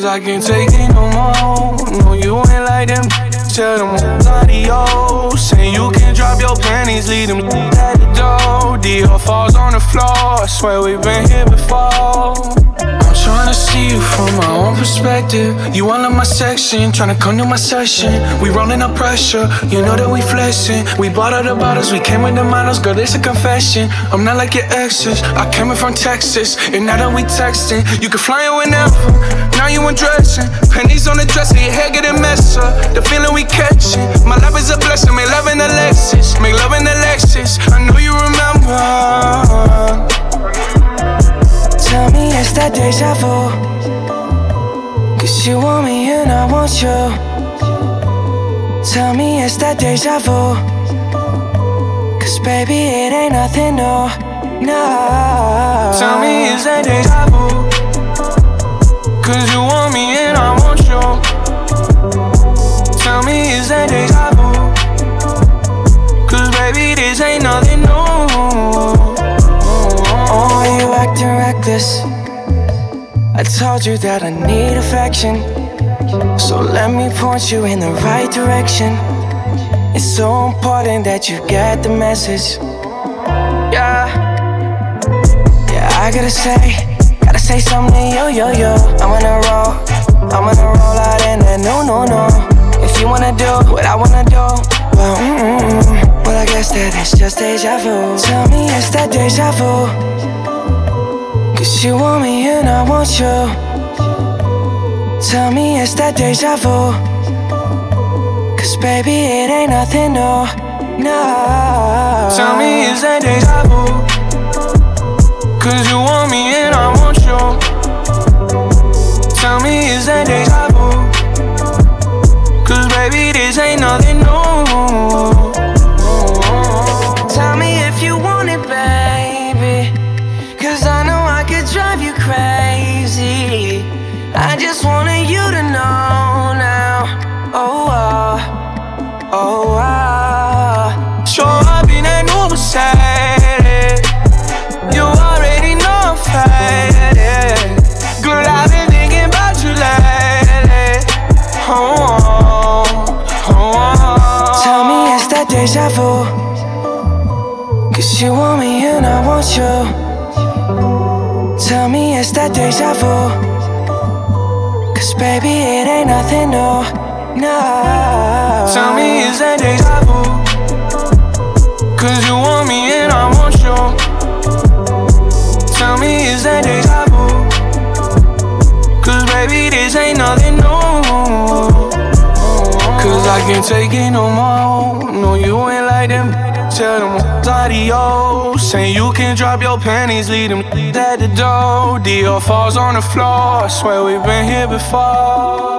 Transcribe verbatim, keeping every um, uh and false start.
Cause I can't take it no more. No, you ain't like them. Tell them adios. Saying you can drop your panties, leave them at the door. Dior falls on the floor. I swear we've been here before. I'm trying to see you from my own perspective. You all in my section, trying to come to my session. We rolling up pressure, you know that we flexing. We bought all the bottles, we came with the models. Girl, it's a confession, I'm not like your exes. I came in from Texas, and now that we texting, you can fly in whenever. Now you undressing, pennies on the dresser, your hair getting messed up. The feeling we catching, my love is a blessing. Make love in the Lexus, make love in the Lexus. I know you remember. Tell me it's that deja vu. Cause you want me and I want you. Tell me it's that deja vu. Cause baby it ain't nothing new, no. Tell me it's that deja vu. Cause you want me and I want you. Tell me it's that deja vu. Cause baby this ain't nothing new. Oh, you acting reckless. I told you that I need affection, so let me point you in the right direction. It's so important that you get the message. Yeah, yeah, I gotta say, gotta say something, yo, yo, yo. I'm gonna roll, I'm gonna roll out in that no, no, no. If you wanna do what I wanna do, well, mm-mm. Well, I guess that it's just deja vu. Tell me it's that deja vu. Cause you want me and I want you. Tell me it's that deja vu. Cause baby it ain't nothing new, no. Tell me it's that deja vu. Cause you want me and I want you. Tell me it's that deja vu. Cause baby this ain't nothing new. Tell me if you want it, baby. Cause I know I could drive you crazy. I just wanted you to know now. Oh, oh, oh, oh. Show up in that new Mercedes. You already know I'm faded. Girl, I've been thinking about you lately. Oh, oh, oh. Tell me it's that deja vu. Cause you want me and I want you. Tell me it's that deja vu. Cause baby it ain't nothing new, no. Tell me it's that deja vu. Cause you want me and I want you. Tell me it's that deja vu. Cause baby this ain't nothing new. Cause I can't take it no more. No, you ain't like them. Tell them adios. Saying you can drop your panties, leave them at the door. Dior falls on the floor. I swear we've been here before.